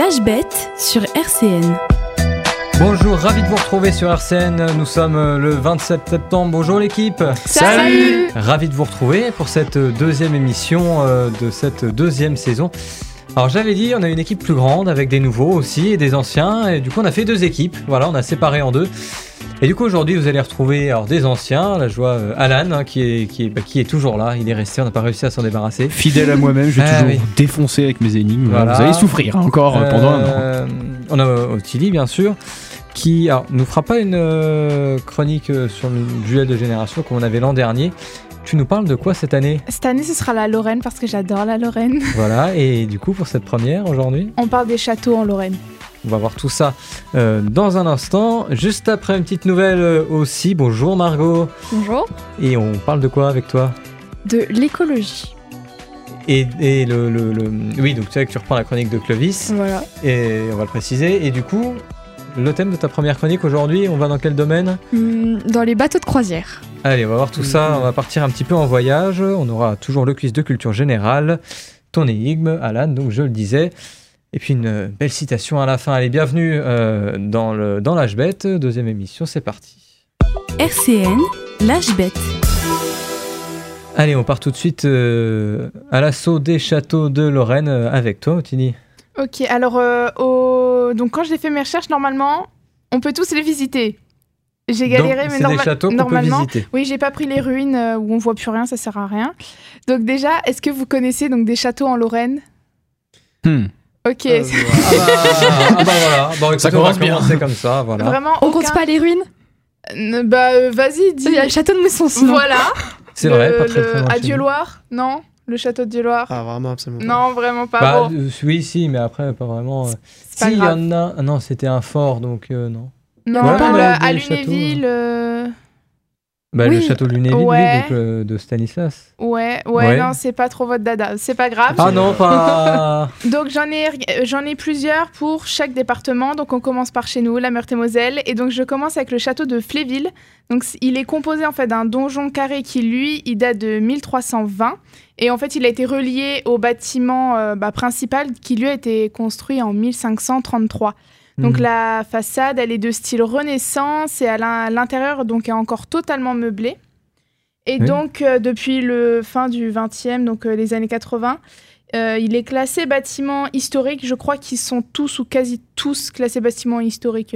L'âge bête sur RCN. Bonjour, ravi de vous retrouver sur RCN. Nous sommes le 27 septembre. Bonjour l'équipe. Salut. Ravi de vous retrouver pour cette deuxième émission de cette deuxième saison. Alors j'avais dit, on a une équipe plus grande avec des nouveaux aussi et des anciens. Et du coup on a fait deux équipes. Voilà, on a séparé en deux. Et du coup aujourd'hui vous allez retrouver des anciens. Là je vois Alan qui est toujours là. Il est resté, on n'a pas réussi à s'en débarrasser. Fidèle à moi-même, je vais toujours défoncer avec mes énigmes. Voilà. Vous allez souffrir encore pendant un an. On a Ottilie bien sûr. Qui nous fera pas une chronique sur le duel de génération comme on avait l'an dernier. Tu nous parles de quoi cette année ? Cette année, ce sera la Lorraine parce que j'adore la Lorraine. Voilà, et du coup, pour cette première aujourd'hui ? On parle des châteaux en Lorraine. On va voir tout ça dans un instant. Juste après une petite nouvelle aussi. Bonjour Margot. Bonjour. Et on parle de quoi avec toi ? De l'écologie. Et oui, donc tu sais que tu reprends la chronique de Clovis. Voilà. Et on va le préciser. Et du coup, le thème de ta première chronique aujourd'hui, on va dans quel domaine ? Dans les bateaux de croisière. Allez, on va voir tout ça, on va partir un petit peu en voyage, on aura toujours le quiz de culture générale, ton énigme, Alan, donc je le disais, et puis une belle citation à la fin. Allez, bienvenue dans l'âge bête, deuxième émission, c'est parti. RCN, l'âge bête. Allez, on part tout de suite à l'assaut des châteaux de Lorraine avec toi, Ottilie. Ok, alors donc quand j'ai fait mes recherches, normalement, on peut tous les visiter. J'ai galéré, donc, mais des châteaux normalement, qu'on peut visiter. Oui, j'ai pas pris les ruines où on voit plus rien, ça sert à rien. Donc déjà, est-ce que vous connaissez donc des châteaux en Lorraine ? Ok. Voilà. Bon, Ça écoute, commence on va bien. commencer comme ça, voilà. Vraiment On compte pas les ruines ? Vas-y, dis. Il y a le château de Mousson, sinon. Voilà. C'est vrai, pas très loin. À Dieu-Loire ? Non ? Le château de Dieu-Loire ? Ah, vraiment, absolument pas. Non, vraiment pas. Bon. Oui, si, mais après, pas vraiment. C'est pas Si, il y grave. en a. Ah non, c'était un fort, donc non. Non, Ouais, mais à des châteaux, Lunéville. Le Oui. château de Lunéville, Ouais. oui, donc de Stanislas. Ouais, Ouais. non, c'est pas trop votre dada. C'est pas grave. Ah non, pas. Donc j'en ai plusieurs pour chaque département. Donc on commence par chez nous, la Meurthe-et-Moselle. Et donc je commence avec le château de Fléville. Donc il est composé en fait d'un donjon carré qui lui, il date de 1320. Et en fait il a été relié au bâtiment principal qui lui a été construit en 1533. Donc la façade, elle est de style Renaissance et à l'intérieur donc est encore totalement meublée. Et donc depuis le fin du 20e, donc les années 80, il est classé bâtiment historique. Je crois qu'ils sont tous ou quasi tous classés bâtiment historique,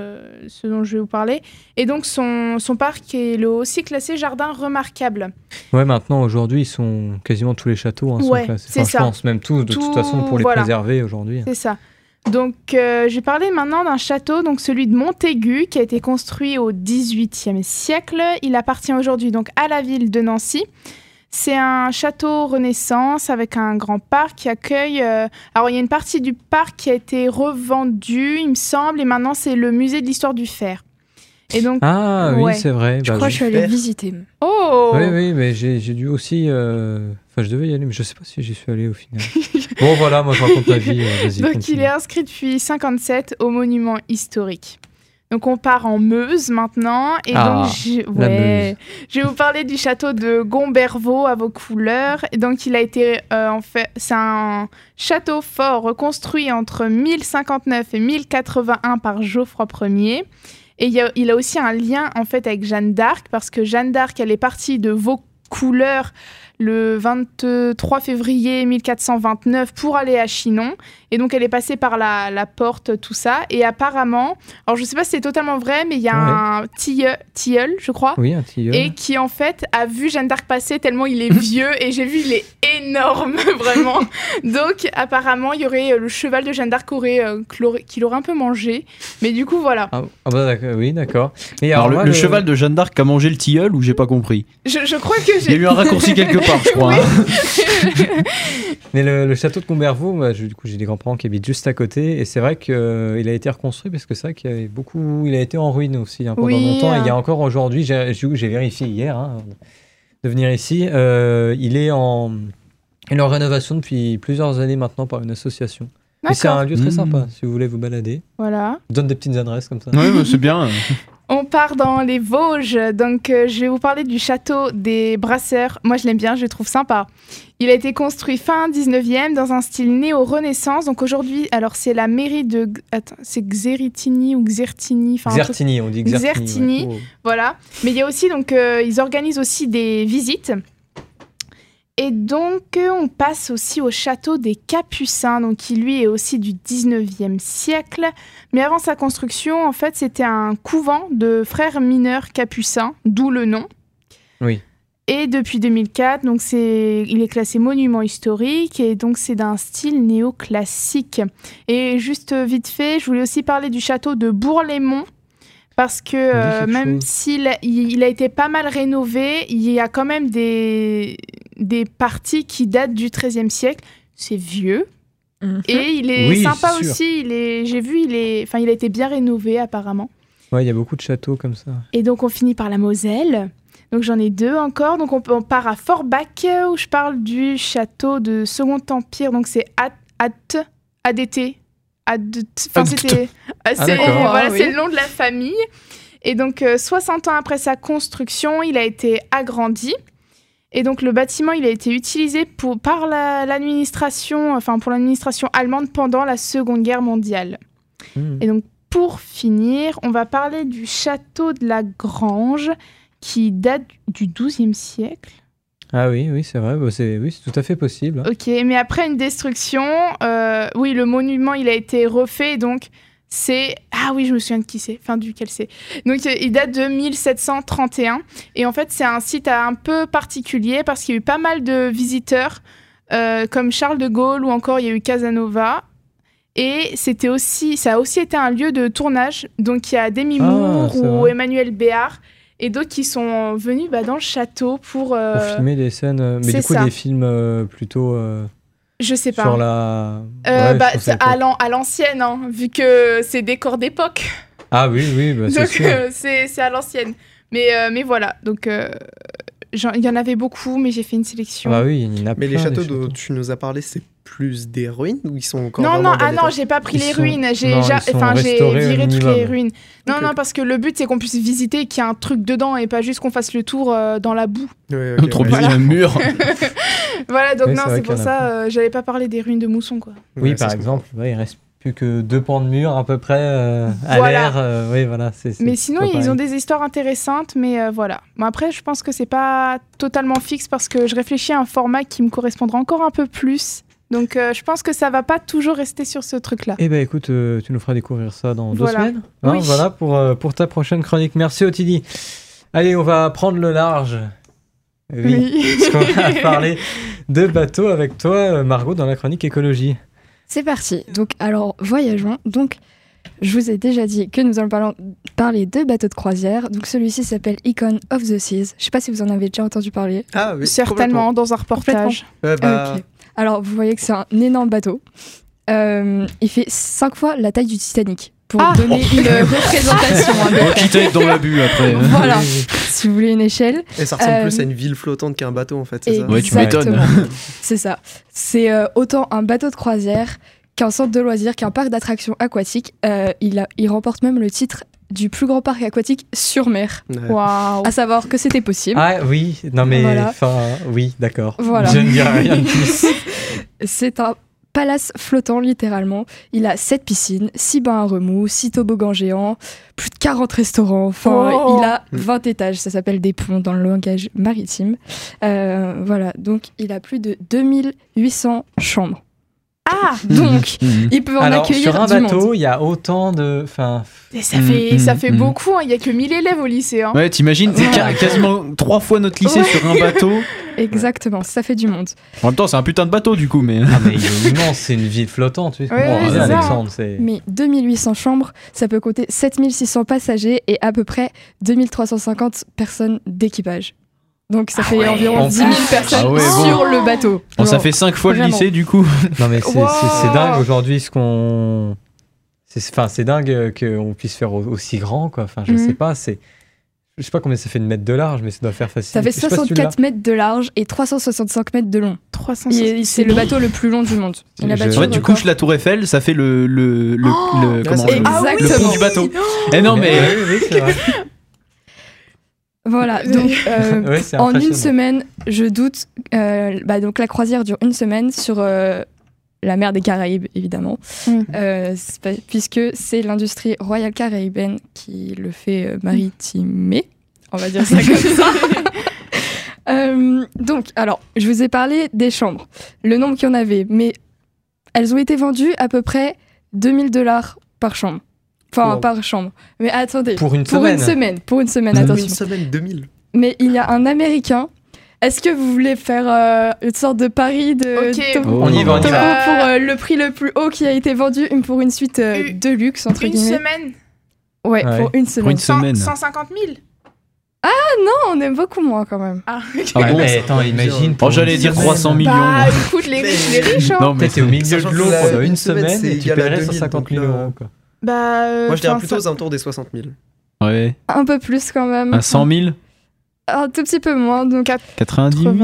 ce dont je vais vous parler. Et donc son parc est aussi classé jardin remarquable. Ouais, maintenant, aujourd'hui, ils sont quasiment tous les châteaux sont Ouais, classés. c'est Enfin, ça. Je pense même tous, de toute façon, pour les préserver aujourd'hui. C'est ça. Donc, je vais parler maintenant d'un château, donc celui de Montaigu, qui a été construit au XVIIIe siècle. Il appartient aujourd'hui donc à la ville de Nancy. C'est un château Renaissance avec un grand parc qui accueille... Alors, il y a une partie du parc qui a été revendue, il me semble, et maintenant, c'est le musée de l'histoire du fer. Et donc, Ah oui, ouais. c'est vrai. Je crois que je suis allée visiter. Oh Oui, mais j'ai dû aussi... Enfin, je devais y aller, mais je sais pas si j'y suis allé au final. Bon, voilà, moi, je raconte ma vie. Vas-y, Donc, continue. il est inscrit depuis 1957 au monument historique. Donc, on part en Meuse maintenant. Et donc, la Meuse. je vais vous parler du château de Gombervaux à vos couleurs. Et donc, il a été, c'est un château fort reconstruit entre 1059 et 1081 par Geoffroy Ier. Et il a aussi un lien, en fait, avec Jeanne d'Arc, parce que Jeanne d'Arc, elle est partie de vos couleurs le 23 février 1429 pour aller à Chinon. Et donc, elle est passée par la porte, tout ça. Et apparemment, alors je ne sais pas si c'est totalement vrai, mais il y a un tilleul, je crois. Oui, un tilleul. Et qui, en fait, a vu Jeanne d'Arc passer tellement il est vieux. Et j'ai vu, il est énorme, vraiment. Donc, apparemment, il y aurait le cheval de Jeanne d'Arc qui l'aurait un peu mangé. Mais du coup, voilà. Ah bah d'accord, oui, d'accord. Et Alors, moi, le cheval de Jeanne d'Arc a mangé le tilleul ou j'ai pas compris ? Je crois que Il y a eu un raccourci quelque part, je crois. Mais le château de Combervaux, du coup, j'ai des grands-parents qui habitent juste à côté, et c'est vrai qu'il a été reconstruit parce que c'est vrai qu'il y avait beaucoup, il a été en ruine aussi pendant longtemps. Et il y a encore aujourd'hui, j'ai vérifié hier de venir ici, il est en rénovation depuis plusieurs années maintenant par une association. Mais c'est un lieu très sympa si vous voulez vous balader. Voilà. Je donne des petites adresses comme ça. Oui, c'est bien. On part dans les Vosges, donc je vais vous parler du château des Brasseurs. Moi je l'aime bien, je le trouve sympa. Il a été construit fin 19e dans un style néo-renaissance. Donc aujourd'hui, alors c'est la mairie de... Attends, c'est Xertini ou Xertini. Xertini, on dit Xertini. Xertini, ouais. Voilà. Mais il y a aussi, donc ils organisent aussi des visites. Et donc on passe aussi au château des Capucins, donc qui lui est aussi du 19e siècle. Mais avant sa construction, en fait, c'était un couvent de frères mineurs capucins, d'où le nom. Oui. Et depuis 2004, donc il est classé monument historique et donc c'est d'un style néoclassique. Et juste vite fait, je voulais aussi parler du château de Bourg-les-Monts parce que même s'il a été pas mal rénové, il y a quand même des parties qui datent du XIIIe siècle. C'est vieux. Et il est sympa aussi. J'ai vu, il a été bien rénové apparemment. Ouais, il y a beaucoup de châteaux comme ça. Et donc on finit par la Moselle. Donc j'en ai 2 encore. Donc on part à Forbach où je parle du château de Second Empire. Donc c'est ADT. Enfin c'était. C'est le nom de la famille. Et donc 60 ans après sa construction, il a été agrandi. Et donc le bâtiment, il a été utilisé pour l'administration allemande pendant la Seconde Guerre mondiale. Et donc pour finir, on va parler du château de la Grange qui date du XIIe siècle. Ah oui, c'est vrai, c'est tout à fait possible. Ok, mais après une destruction, le monument, il a été refait, donc c'est... Ah oui, je me souviens de qui c'est, duquel c'est. Donc il date de 1731, et en fait c'est un site un peu particulier parce qu'il y a eu pas mal de visiteurs, comme Charles de Gaulle ou encore il y a eu Casanova. Et ça a aussi été un lieu de tournage, donc il y a Demi Moore ou Emmanuel Béard, et d'autres qui sont venus dans le château pour filmer des scènes, mais du coup des films plutôt... je sais pas. Sur la... c'est à l'ancienne, hein, vu que c'est décor d'époque. Ah oui, c'est donc, sûr. C'est à l'ancienne. Mais voilà, donc il y en avait beaucoup, mais j'ai fait une sélection. Ah oui, il y en a plein. Mais les châteaux dont tu nous as parlé, c'est plus des ruines ou ils sont encore non, j'ai pas pris les ruines. J'ai viré toutes les ruines. Non, parce que le but, c'est qu'on puisse visiter et qu'il y ait un truc dedans et pas juste qu'on fasse le tour dans la boue. Trop bien, il y a un mur. Voilà, donc c'est pour ça, j'avais pas parlé des ruines de Mousson, quoi. Oui, par exemple, il reste plus que 2 pans de mur à peu près à l'air. Mais sinon, ils ont des histoires intéressantes, mais voilà. Bon, après, je pense que c'est pas totalement fixe parce que je réfléchis à un format qui me correspondra encore un peu plus. Donc, je pense que ça va pas toujours rester sur ce truc-là. Eh ben, écoute, tu nous feras découvrir ça dans 2 semaines. Oui. Voilà pour ta prochaine chronique. Merci, Otidi. Allez, on va prendre le large. Oui. Parce qu'on va parler de bateaux avec toi, Margot, dans la chronique écologie. C'est parti. Donc, alors, voyageons. Donc, je vous ai déjà dit que nous allons parler de bateaux de croisière. Donc, celui-ci s'appelle Icon of the Seas. Je sais pas si vous en avez déjà entendu parler. Ah oui, certainement, dans un reportage. Okay. Alors, vous voyez que c'est un énorme bateau. Il fait 5 fois la taille du Titanic. Pour donner une représentation. Quitte dans l'abus après. Voilà, si vous voulez une échelle. Et ça ressemble plus à une ville flottante qu'un bateau en fait, c'est ça ? Ouais, tu m'étonnes. C'est ça. C'est autant un bateau de croisière qu'un centre de loisirs, qu'un parc d'attractions aquatiques. Il remporte même le titre du plus grand parc aquatique sur mer. Waouh. À savoir que c'était possible. Ah oui, non mais oui, d'accord. Voilà. Je ne dirai rien de plus. C'est un palace flottant, littéralement. Il a 7 piscines, 6 bains à remous, 6 toboggans géants, plus de 40 restaurants. Il a 20 étages. Ça s'appelle des ponts dans le langage maritime. Voilà, donc il a plus de 2800 chambres. Donc il peut en accueillir sur un du bateau, monde. il y a autant de... Et ça fait beaucoup, il n'y a que 1000 élèves au lycée. Ouais, t'imagines, c'est quasiment 3 fois notre lycée sur un bateau. Exactement, ça fait du monde. En même temps, c'est un putain de bateau du coup. Mais il est immense, c'est une ville flottante. Tu sais, Alexandre, mais 2800 chambres, ça peut compter 7600 passagers et à peu près 2350 personnes d'équipage. Donc ça fait environ 10 000 personnes sur le bateau. Bon, ça fait 5 fois le lycée du coup. Non mais c'est dingue aujourd'hui ce qu'on... C'est dingue qu'on puisse faire aussi grand, quoi. Enfin, je sais pas, je sais pas combien ça fait de mètres de large, mais ça doit faire facile. Ça fait 64 mètres de large et 365 mètres de long. 360. C'est le bateau le plus long du monde. Il a battu En fait, le tu record. couches la tour Eiffel, ça fait le Exactement. pont du bateau. Eh non, mais Oui, c'est vrai. Voilà, donc Ouais, c'est en une impressionnant. semaine, je doute. Donc la croisière dure une semaine sur la mer des Caraïbes, évidemment, puisque c'est l'industrie royale caribéenne qui le fait maritimer, on va dire ça comme ça. Donc, alors, je vous ai parlé des chambres, le nombre qu'il y en avait, mais elles ont été vendues à peu près $2000 par chambre. Enfin, Wow. par chambre. Mais attendez. Pour une Pour semaine. une semaine, Une attention. semaine, 2000. Mais il y a un Américain. Est-ce que vous voulez faire une sorte de pari de Ok. topo Oh. On y va, on y topo va. pour le prix le plus haut qui a été vendu pour une suite de luxe, entre Une guillemets. semaine, Ouais, Ouais. pour une semaine. une semaine. 150 000. Non, on aime beaucoup moins quand même. Ah, Ah bon mais attends, imagine. pour j'allais une dire semaine. 300 millions. bah, écoute, les riches, hein. Non, mais T'es au milieu Sachant de que l'eau la- pendant une une semaine, semaine c'est et tu égal à paierais 2000, 150 000 donc là, euros. Quoi. Bah, Moi, je dirais enfin, plutôt aux ça- alentours des 60 000. Ouais. Un peu plus quand même. À 100 000, Un tout petit peu moins, donc 90 000.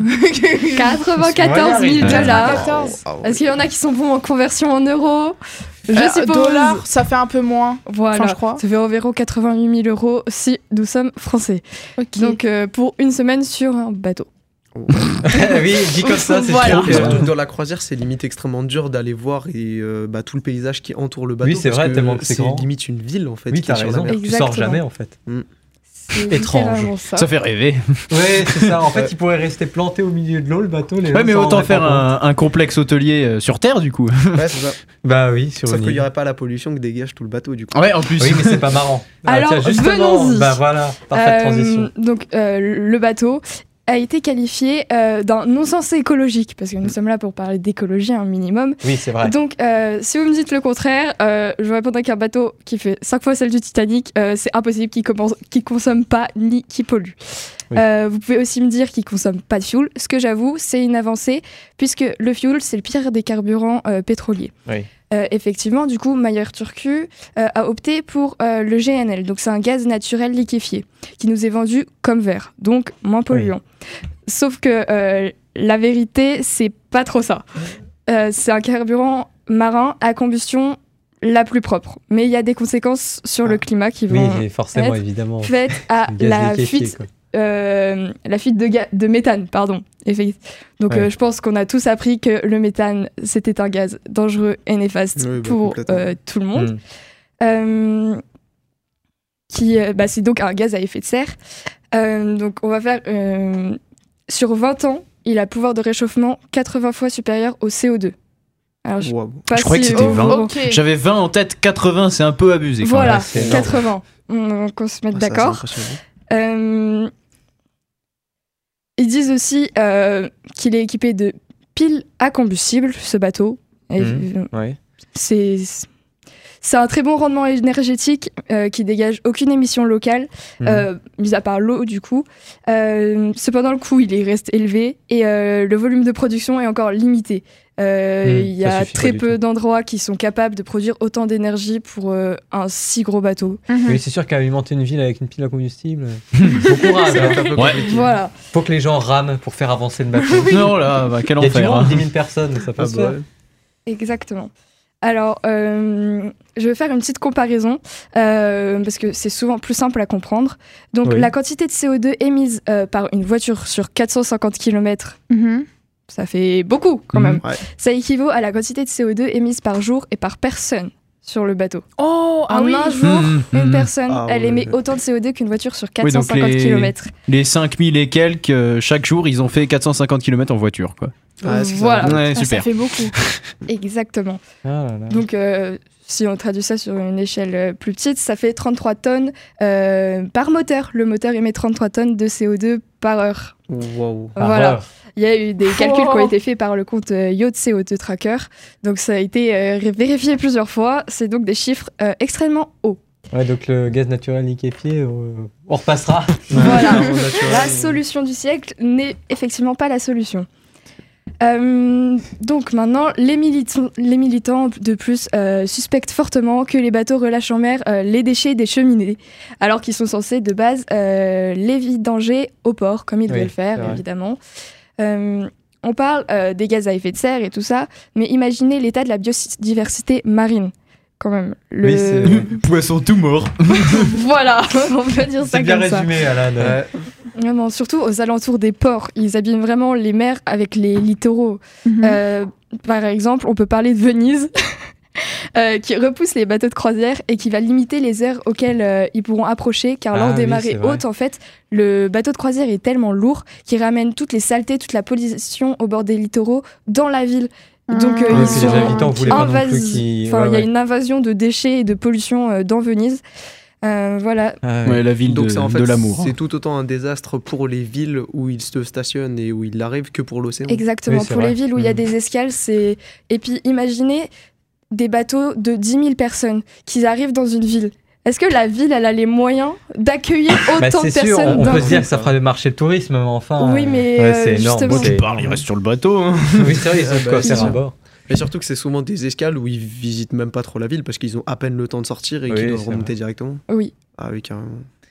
94 000 Ouais. dollars. 14. Ah ouais. Est-ce qu'il y en a qui sont bons en conversion en euros? Je suppose. Dollars, ça fait un peu moins. Voilà, Enfin, je crois. ça fait environ 88 000 euros si nous sommes français. Ok. Donc pour une semaine sur un bateau. Oui, dit comme ça, c'est Voilà. sûr Et que- surtout que dans la croisière, c'est limite extrêmement dur d'aller voir et tout le paysage qui entoure le bateau. Oui, c'est parce vrai, tellement que c'est grand. limite une ville en fait. Oui, qui est t'as sur la raison. mer. Tu sors Exactement. jamais en fait. C'est Étrange. littéralement ça. Ça fait rêver. Ouais, c'est ça. En fait, il pourrait rester planté au milieu de l'eau, le bateau. Les Ouais, gens mais s'en autant rendraient faire pas compte. un complexe hôtelier sur Terre, du coup. Ouais, c'est ça. Bah oui, sur Sauf une qu'il n'y île. aurait pas la pollution que dégage tout le bateau du coup. Ouais, en plus. Oui, mais c'est pas marrant. Alors, tiens, justement, venons-y. bah voilà, parfaite transition. Donc le bateau a été qualifié d'un non-sens écologique, parce que nous sommes là pour parler d'écologie un minimum. Oui, c'est vrai. Donc, si vous me dites le contraire, je vous répondrai qu'un bateau qui fait 5 fois celle du Titanic, c'est impossible qu'il consomme pas ni qu'il pollue. Oui. Vous pouvez aussi me dire qu'il consomme pas de fuel, ce que j'avoue, c'est une avancée, puisque le fuel, c'est le pire des carburants pétroliers. Oui. Effectivement, du coup, Mayer Turku a opté pour le GNL, donc c'est un gaz naturel liquéfié, qui nous est vendu comme vert, donc moins polluant. Sauf que la vérité, c'est pas trop ça. C'est un carburant marin à combustion la plus propre, mais il y a des conséquences sur le climat qui vont Oui, forcément, être évidemment. faites à Gaz la liquéfié, fuite quoi. la fuite de méthane, pardon. Donc Ouais. je pense qu'on a tous appris que le méthane, c'était un gaz dangereux et néfaste Oui, bah, pour complètement. tout le monde. Mm. C'est donc un gaz à effet de serre. Donc on va faire... sur 20 ans, il a un pouvoir de réchauffement 80 fois supérieur au CO2. Alors, Wow. pas Je croyais que si c'était haut, 20. bon. Ok. J'avais 20 en tête, 80, c'est un peu abusé. quand Voilà, même. c'est énorme. 80. Qu'on se mette Ah, ça, c'est d'accord. impressionnant. Ils disent aussi qu'il est équipé de piles à combustible, ce bateau. Et, Ouais. c'est un très bon rendement énergétique qui dégage aucune émission locale, mis à part l'eau du coup. Cependant, le coût il reste élevé et le volume de production est encore limité. Il y ça a suffit pas très du peu tout. d'endroits qui sont capables de produire autant d'énergie pour un si gros bateau. Oui, c'est sûr qu'alimenter une ville avec une pile à combustible, bon courage. hein. Ouais. Voilà. Faut que les gens rament pour faire avancer le bateau. Non, là, bah, quel Il y a du enfer. monde, hein. 10 000 personnes, ça peut Ah se bah faire. ouais. Exactement. Alors, je vais faire une petite comparaison parce que c'est souvent plus simple à comprendre. Donc, Oui. la quantité de CO2 émise par une voiture sur 450 km, ça fait beaucoup quand même. Ouais. Ça équivaut à la quantité de CO2 émise par jour et par personne sur le bateau. Oh, ah En oui. un jour, une personne, Ah elle ouais. émet autant de CO2 qu'une voiture sur Oui, donc 450 km. Les 5000 et quelques, chaque jour, ils ont fait 450 km en voiture, quoi. Ah, c'est ça. Voilà. Ouais, Ah, ça super. fait beaucoup. Exactement. Ah là là. Donc, si on traduit ça sur une échelle plus petite, ça fait 33 tonnes par moteur. Le moteur émet 33 tonnes de CO2 par heure. Wow. Ah, Voilà. ouais. Il y a eu des calculs qui ont été faits par le compte Yacht CO2 Tracker. Donc, ça a été vérifié plusieurs fois. C'est donc des chiffres extrêmement hauts. Ouais, donc le gaz naturel liquéfié, on repassera. Voilà. Au naturel. La solution du siècle n'est effectivement pas la solution. Donc maintenant, les militants de plus suspectent fortement que les bateaux relâchent en mer les déchets des cheminées, alors qu'ils sont censés de base les vidanger au port, comme ils devaient Oui, le faire, c'est vrai. évidemment. on parle des gaz à effet de serre et tout ça, mais imaginez l'état de la biodiversité marine. Quand même. Oui, c'est... Poisson tout mort. Voilà, on peut dire ça C'est bien comme ça. résumé, Alan. Vraiment, surtout aux alentours des ports. Ils abîment vraiment les mers avec les littoraux. Par exemple, on peut parler de Venise, qui repousse les bateaux de croisière et qui va limiter les heures auxquelles ils pourront approcher, car lors des marées hautes, en fait, le bateau de croisière est tellement lourd qu'il ramène toutes les saletés, toute la pollution au bord des littoraux dans la ville. Donc ils sont les habitants voulaient pas non plus il y a une invasion de déchets et de pollution dans Venise. Voilà. Ouais, la ville donc en fait, de l'amour. C'est tout autant un désastre pour les villes où ils se stationnent et où ils arrivent que pour l'océan. Exactement. Oui, pour les villes où il y a des escales, c'est... Et puis imaginez des bateaux de 10 000 personnes qui arrivent dans une ville. Est-ce que la ville, elle a les moyens d'accueillir autant de personnes? C'est sûr, on peut se dire que ça fera de marcher le tourisme, mais enfin... Oui, mais c'est énorme. justement... Tu parles, il reste sur le bateau. Hein. Oui, c'est vrai, ils ont quoi faire à bord. Et surtout que c'est souvent des escales où ils visitent même pas trop la ville parce qu'ils ont à peine le temps de sortir et qu'ils doivent remonter directement. Oui. Ah oui, carrément.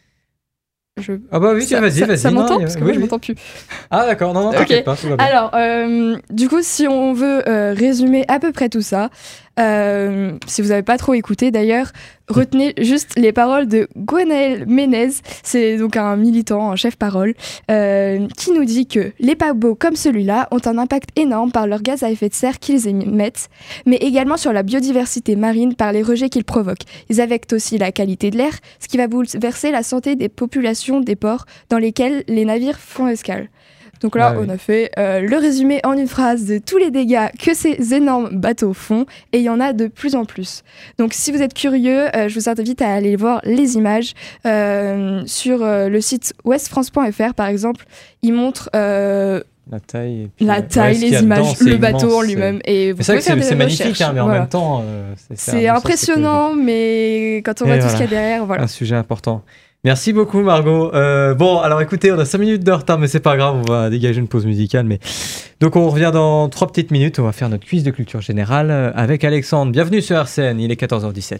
Ah bah oui, vas-y. Ça m'entend parce que moi je m'entends plus. Ah d'accord, non, t'inquiète pas, tout va bien. Alors, du coup, si on veut résumer à peu près tout ça, si vous n'avez pas trop écouté d'ailleurs, retenez juste les paroles de Gwenaël Ménez, c'est donc un militant, un chef-parole, qui nous dit que les paquebots comme celui-là ont un impact énorme par leurs gaz à effet de serre qu'ils émettent, mais également sur la biodiversité marine par les rejets qu'ils provoquent. Ils affectent aussi la qualité de l'air, ce qui va bouleverser la santé des populations des ports dans lesquels les navires font escale. Donc là, on a fait le résumé en une phrase de tous les dégâts que ces énormes bateaux font, et il y en a de plus en plus. Donc si vous êtes curieux, je vous invite à aller voir les images sur le site westfrance.fr par exemple. Ils montrent la taille, les images, le bateau en lui-même. Et vous c'est pouvez faire des c'est magnifique, recherches, mais en même temps, c'est impressionnant, mais quand on voit tout ce qu'il y a derrière, voilà. Un sujet important. Merci beaucoup Margot. Bon, alors écoutez, on a 5 minutes de retard, mais c'est pas grave, on va dégager une pause musicale. Donc on revient dans 3 petites minutes, on va faire notre quiz de culture générale avec Alexandre. Bienvenue sur RCN, il est 14h17.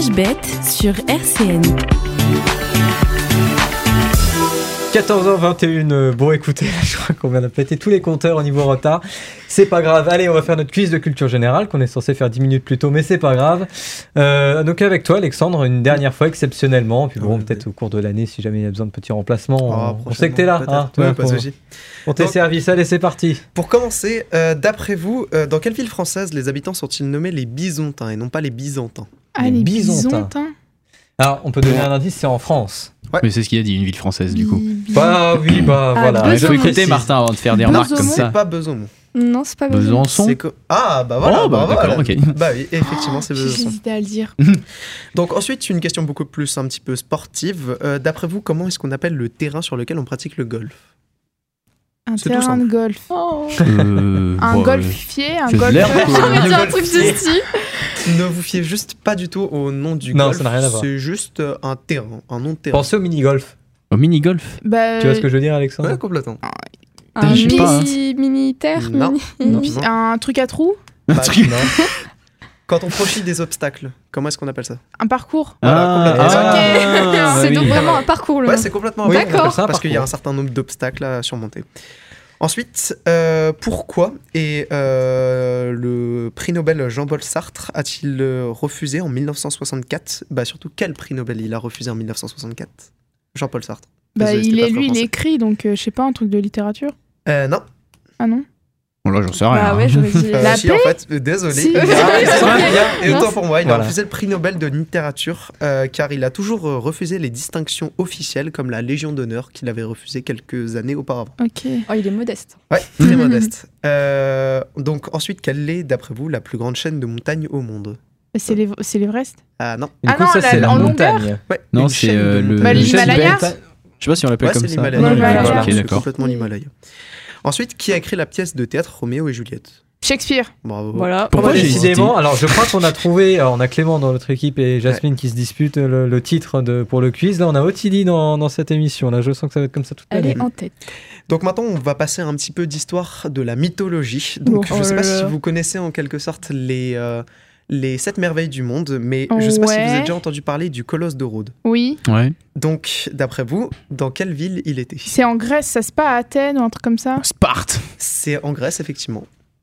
L'âge bête sur RCN. 14h21, bon écoutez, je crois qu'on vient de péter tous les compteurs au niveau retard. C'est pas grave, allez on va faire notre quiz de culture générale qu'on est censé faire 10 minutes plus tôt, mais c'est pas grave. Donc avec toi Alexandre, une dernière fois exceptionnellement, puis bon peut-être au cours de l'année si jamais il y a besoin de petits remplacements, on sait que t'es là, hein, ouais, pas de souci. On t'est servi, allez c'est parti. Pour commencer, d'après vous, dans quelle ville française les habitants sont-ils nommés les Bisontins et non pas les Byzantins? Ah, les Bisontins. Alors on peut donner un indice, c'est en France. Ouais. Mais c'est ce qu'il a dit, une ville française du coup. Bah oui, voilà. Il faut écouter Martin avant de faire des remarques comme ça. C'est pas Besançon. Non, c'est pas Besançon. Ah bah voilà. Oh, bah d'accord, voilà. ok. Bah oui, effectivement c'est Besançon. J'hésitais à le dire. Donc ensuite, une question beaucoup plus un petit peu sportive. D'après vous, comment est-ce qu'on appelle le terrain sur lequel on pratique le golf? Un C'est terrain tout de golf. Un golfier, un c'est de golf. l'herbe, quoi. J'aurais dit un truc de style. Ne vous fiez juste pas du tout au nom du Non, golf. ça n'a rien à voir. C'est juste un terrain, un nom de terrain. Pensez au mini-golf. Au mini-golf. Bah, Tu vois ce que je veux dire Alexandre? Ouais, complètement. Un Je sais pas, hein. mini-terre. Non. un truc à trous, Pas- non. Quand on franchit des obstacles, comment est-ce qu'on appelle ça? un parcours. Voilà, complètement. C'est oui. donc vraiment un parcours le Ouais, nom. c'est complètement Oui, un on parcours. appelle ça un Parce qu'il y a un parcours. certain nombre d'obstacles à surmonter. Ensuite, pourquoi le prix Nobel Jean-Paul Sartre a-t-il refusé en 1964? Bah surtout, quel prix Nobel il a refusé en 1964? Jean-Paul Sartre. Bah, Désolé, il c'était pas est très lui, il français. écrit, donc je sais pas, un truc de littérature. Non. Ah non. Bon là j'en sais rien. Bah ouais, j'aurais dit. La Si, en fait, désolé. Si. Et autant Non, pour moi, il a Voilà. refusé le prix Nobel de littérature car il a toujours refusé les distinctions officielles comme la Légion d'honneur qu'il avait refusé quelques années auparavant. Ok. Oh, il est modeste. Ouais, très modeste. Donc ensuite, quelle est, d'après vous, la plus grande chaîne de montagnes au monde? C'est l'Everest. Ah non. Du Ah coup non, ça la- c'est la en longueur montagne. Ouais, Non, une c'est chaîne de le. Bah, montagnes. l'Himalaya. Je sais pas si on l'appelle Ouais, comme c'est ça. l'Himalaya. Non, l'Himalaya. Voilà, Ok, c'est d'accord. complètement l'Himalaya. Ensuite, qui a écrit la pièce de théâtre Roméo et Juliette? Shakespeare. Bravo. Voilà. Pourquoi Moi, j'ai hésité décidément, alors je crois qu'on a trouvé, alors, on a Clément dans notre équipe et Jasmine qui se disputent le titre pour le quiz. Là, on a Ottilie dans cette émission. Là, je sens que ça va être comme ça toute Elle l'année. est en tête. Donc maintenant, on va passer un petit peu d'histoire de la mythologie. Donc Oh je sais là pas là. si vous connaissez en quelque sorte les 7 merveilles du monde, mais je sais pas si vous avez Ouais. déjà entendu parler du colosse de Rhodes. Oui. Ouais. Donc, d'après vous, dans quelle ville il était? C'est en Grèce, ça se passe à Athènes ou un truc comme ça. Sparte. C'est en Grèce, effectivement.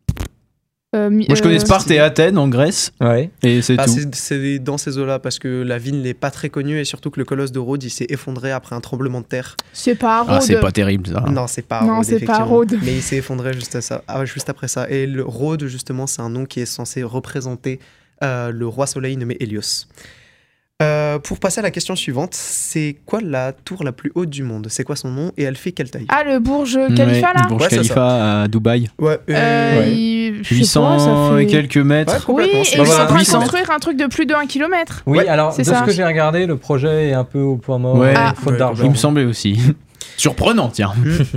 Moi je connais Sparte et Athènes en Grèce Ouais. et c'est Ah, tout. c'est dans ces eaux-là, parce que la ville n'est pas très connue, et surtout que le colosse de Rhodes, il s'est effondré après un tremblement de terre. C'est pas à Rhodes. Ah c'est pas terrible ça. Non, c'est pas Non, Rhodes, c'est pas effectivement. Rhodes. Mais il s'est effondré juste après ça. Et le Rhodes, justement, c'est un nom qui est censé représenter le roi soleil nommé Hélios. Pour passer à la question suivante, c'est quoi la tour la plus haute du monde? C'est quoi son nom et elle fait quelle taille? Ah, le Burj Khalifa là. Le Burj Ouais, c'est Khalifa à Dubaï. Ouais, Je sais 800 pas, ça fait... et quelques mètres. Ouais, Oui, complètement, et c'est ils sont en train de 800. construire un truc de plus de 1 km. Oui, Ouais, alors de c'est ce ça. que j'ai regardé, le projet est un peu au point mort, Ouais. faute Ouais, d'argent. Il me semblait aussi. Surprenant, tiens.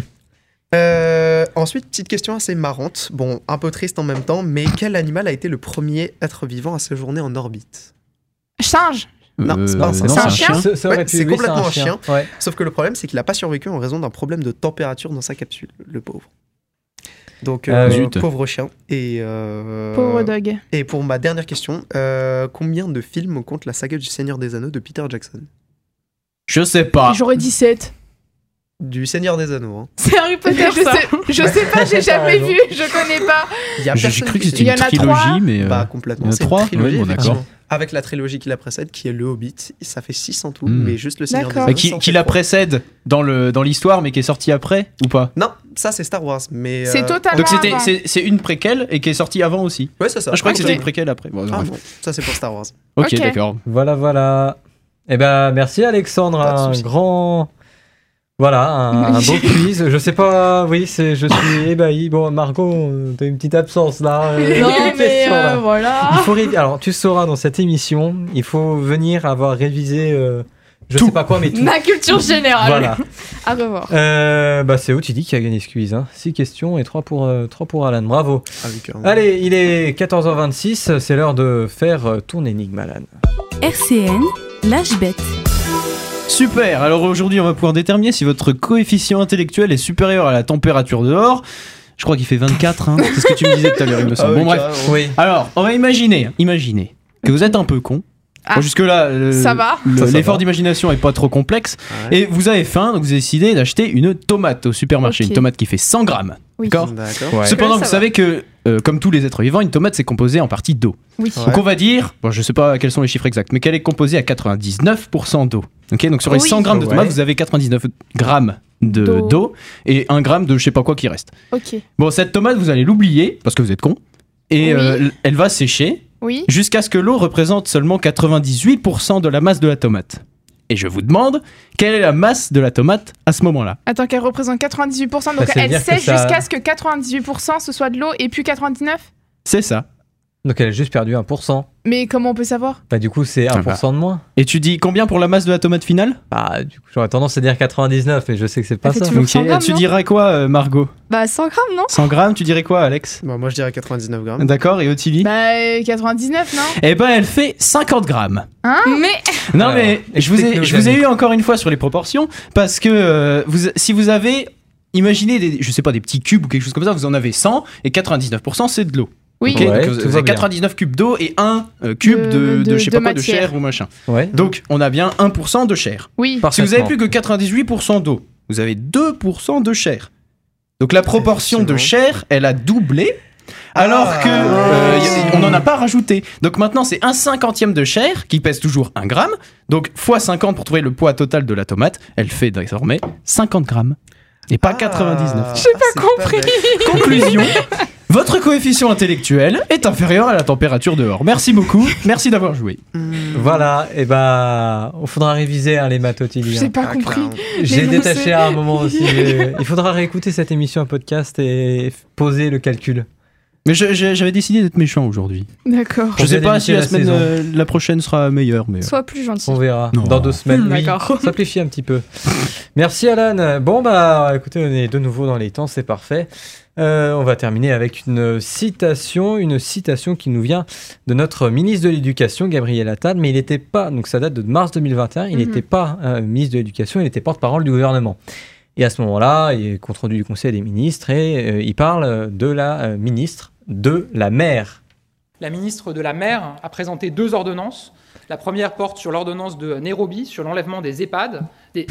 Ensuite, petite question assez marrante, bon, un peu triste en même temps, mais quel animal a été le premier être vivant à séjourner en orbite? Singe. Non, c'est pas un singe. non, C'est un chien Ça aurait Ouais, pu- c'est oui, complètement un chien. Ouais. Sauf que le problème, c'est qu'il n'a pas survécu en raison d'un problème de température dans sa capsule, le pauvre. Donc, Zut. pauvre chien. Et, Pauvre dog. et pour ma dernière question, combien de films compte la saga du Seigneur des Anneaux de Peter Jackson? Je sais pas. J'aurais dit 7. Du Seigneur des Anneaux, hein. C'est Harry Potter, je sais pas, j'ai jamais raison. vu, je connais pas. Il y a J'ai personne cru que qui- c'était Il y une en a trilogie, 3. mais. Bah, complètement. il y en a C'est une 3, trilogie, ouais, bon, effectivement. d'accord. Avec la trilogie qui la précède, qui est Le Hobbit, ça fait 6 en tout, Mm. mais juste le Seigneur des D'accord. Anneaux. Qui ça en qui fait la 3. précède dans l'histoire, mais qui est sortie après ou pas? Non, ça c'est Star Wars, mais. C'est totalement Donc avant. c'est une préquelle et qui est sortie avant aussi. Ouais, c'est ça. Ah, je croyais que Ok. c'était une préquelle après. Bon, Ah bref. bon, ça c'est pour Star Wars. Ok, Ok. d'accord. Voilà. Eh ben, merci Alexandre, Pas de un souci. grand... Voilà, un beau quiz. Je sais pas, oui, je suis ébahi. Bon, Margot, t'as une petite absence là. Non, Quelle mais question, là voilà. Il faut alors, tu sauras dans cette émission, il faut venir avoir révisé, je sais pas quoi, mais tout. Ma culture générale. Voilà. À revoir. Bah, c'est Ottilie qui a gagné ce quiz. 6 questions et 3 pour Alan. Bravo. Avec un- Allez, il est 14h26. C'est l'heure de faire ton énigme, Alan. RCN, l'âge bête. Super, alors aujourd'hui on va pouvoir déterminer si votre coefficient intellectuel est supérieur à la température dehors. Je crois qu'il fait 24, hein. C'est ce que tu me disais tout à l'heure, il me semble. Ah Bon oui, bref. carrément. Oui. Alors, on va imaginer que vous êtes un peu con Bon, jusque-là, Ça va. l'effort va. d'imagination est pas trop complexe. Ouais. Et vous avez faim, donc vous avez décidé d'acheter une tomate au supermarché. Ok. Une tomate qui fait 100 grammes. Oui. D'accord. D'accord. Ouais. Cependant, Ça vous va. savez que, comme tous les êtres vivants, une tomate c'est composé en partie d'eau. Oui. Ouais. Donc on va dire, bon, je sais pas quels sont les chiffres exacts, mais qu'elle est composée à 99% d'eau. Ok, donc sur les Oui. 100 grammes de Ouais. tomates, vous avez 99 grammes D'eau. d'eau et 1 gramme de je sais pas quoi qui reste. Ok. Bon, cette tomate, vous allez l'oublier parce que vous êtes con. Et Oui. elle va sécher Oui. jusqu'à ce que l'eau représente seulement 98% de la masse de la tomate. Et je vous demande, quelle est la masse de la tomate à ce moment-là? Attends, qu'elle représente 98%, donc Ça veut elle dire que sèche ça- jusqu'à ce que 98% ce soit de l'eau et puis 99%. C'est ça. Donc elle a juste perdu 1%. Mais comment on peut savoir? Bah du coup c'est 1% de moins. Et tu dis combien pour la masse de la tomate finale? Bah du coup j'aurais tendance à dire 99 mais je sais que c'est pas Ça fait ça. toujours Ok, 100 grammes, tu non dirais quoi, Margot? Bah 100 grammes, non? 100 grammes, tu dirais quoi, Alex? Bon, moi, je dirais 99 grammes. D'accord, et Ottilie? Bah 99, non? Eh ben, elle fait 50 grammes. Hein? Mais Non, Alors, mais je vous ai explique-nous, eu encore une fois sur les proportions parce que si vous avez imaginé je sais pas, des petits cubes ou quelque chose comme ça, vous en avez 100 et 99% c'est de l'eau. Oui. Ok, Ouais, donc tout vous va avez bien. 99 cubes d'eau et 1 cube de je sais pas quoi, de matière. chair ou machin. Ouais. Donc on a bien 1% de chair. Oui. Si vous avez Parfaitement. plus que 98% d'eau, vous avez 2% de chair. Donc la proportion de Effectivement. chair, elle a doublé. Alors que on n'en a pas rajouté. Donc maintenant c'est 1/50 de chair qui pèse toujours 1 gramme. Donc fois 50 pour trouver le poids total de la tomate, elle fait désormais 50 grammes. Et pas 99. J'ai pas compris. Conclusion. Votre coefficient intellectuel est inférieur à la température dehors. Merci beaucoup. Merci d'avoir joué. Voilà, et bah il faudra réviser hein, les maths Ottilie, J'ai hein. pas compris. J'ai Mais détaché c'est- à un moment aussi. Il faudra réécouter cette émission en podcast et poser le calcul. Mais j'avais décidé d'être méchant aujourd'hui. D'accord. Je sais bien pas si débuter la la semaine saison. la prochaine sera meilleure, mais sois plus gentil. On verra Non. dans 2 semaines. Oui, D'accord. simplifie un petit peu. Merci Alan. Bon bah écoutez, on est de nouveau dans les temps, c'est parfait. On va terminer avec une citation qui nous vient de notre ministre de l'Éducation, Gabriel Attal, mais il n'était pas, donc ça date de mars 2021, il n'était pas ministre de l'Éducation, il était porte-parole du gouvernement. Et à ce moment-là, il est compte rendu du Conseil des ministres et il parle de la ministre de la mer. La ministre de la Mer a présenté 2 ordonnances. La première porte sur l'ordonnance de Nairobi sur l'enlèvement des épaves.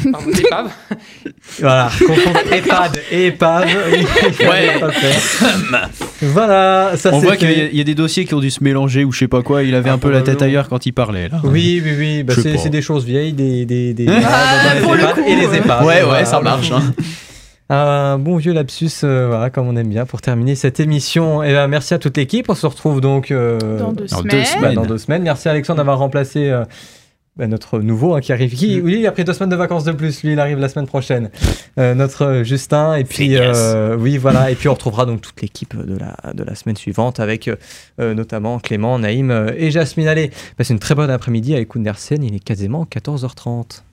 Voilà, confondre EHPAD et épave. Ouais. Pas faire. Voilà, ça on c'est voit qu'il fait. y a des dossiers qui ont dû se mélanger ou je sais pas quoi. Il avait un peu la tête ailleurs quand il parlait. Là. Oui, bah Je sais pas. c'est des choses vieilles, des Ah, dans pour les le EHPAD coup, et les ouais. EHPAD. Ouais, Voilà. ça marche. Hein. Un bon vieux lapsus, voilà, comme on aime bien pour terminer cette émission. Et ben, merci à toute l'équipe. On se retrouve donc Dans 2 dans 2 semaines. semaines. dans 2 semaines. Merci Alexandre d'avoir remplacé notre nouveau hein, qui arrive. Lui, il a pris 2 semaines de vacances de plus. Lui, il arrive la semaine prochaine. Notre Justin. Et puis, oui, voilà. Et puis, on retrouvera donc toute l'équipe de la semaine suivante avec notamment Clément, Naïm et Jasmine. Allez, passez une très bonne après-midi à l'écoute d'RCN. Il est quasiment 14h30.